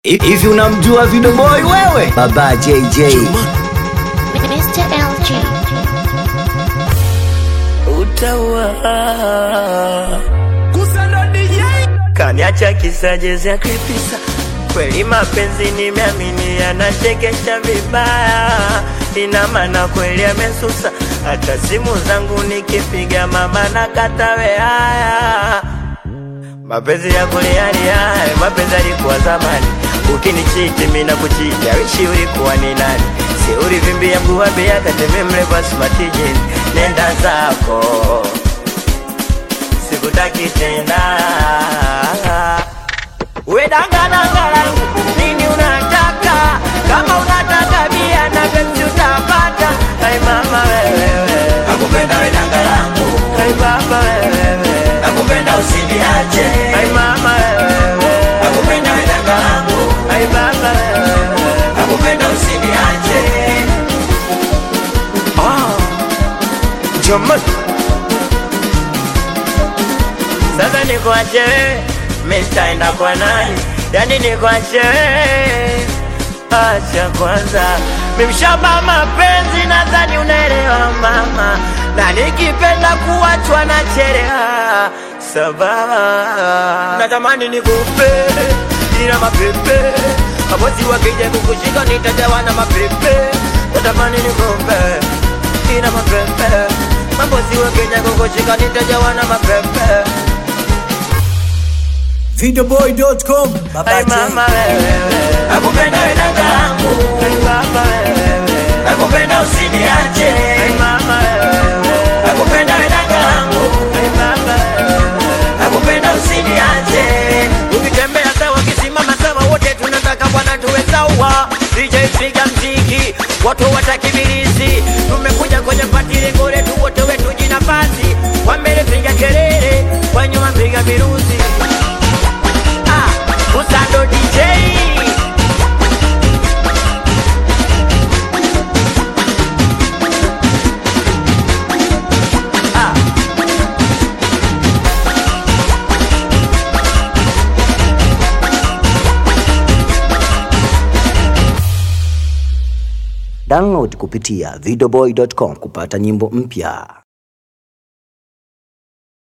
Hivi unamjua Video Boy wewe? Baba JJ Mr. LG Utawa Kusando DJ Kaniacha kisajezi ya kripisa. Kweli mapenzi nimeamini yanachekesha vibaya. Ina maana kweli amesusa. Hata simu zangu nikipiga mama nakatawe haya. Mapenzi ya kuliani haya, mapenzi yalikuwa zamani. Ukinichiti mimi nakuchiti, wishi ulikuwa ni nani? Si ulivimbia mguu wa bia kateme mrefu smart jeans. Nenda zako, sikutaki tena. We danga langu, nini unataka? Kama unataka bia na Pepsi utapata. Hai mama wewe, nakupenda we danga langu. Hai baba wewe, nakupenda usiniache. Hai mama wewe, nakupenda we danga langu. Hai baba wewe, nakupenda usiniache. Jamani, sasa nikuache wewe, mimi nitaenda kwa nani? Yani nikuache wewe, acha kwanza. Mimi mshamba mapenzi, nadhani unaelewa mama. Na nikipenda kuachwa na chereha sababu natamani nikupe ila mapepe. Mabosi wakija kukushika nitajawa na mapepe. Natamani nikupe ila mapepe. Mabosi wakija kukushika nitajawa na mapepe. Videoboy.com Baba JJ nakupenda we danga langu. Baba wewe, nakupenda usiniache. Mama wewe, nakupenda we danga langu. Baba wewe, nakupenda usiniache. Ukitembea sawa, ukisimama sawa, wote tunataka bwana tuwe sawa. DJ piga mziki, watu watakibirizi. Tumekuja kwenye party lengo letu wote wetu jinafasi. Kwa mbele piga kelele, kwa nyuma piga virusi. Kusando DJ Download kupitia videoboy.com kupata nyimbo mpya.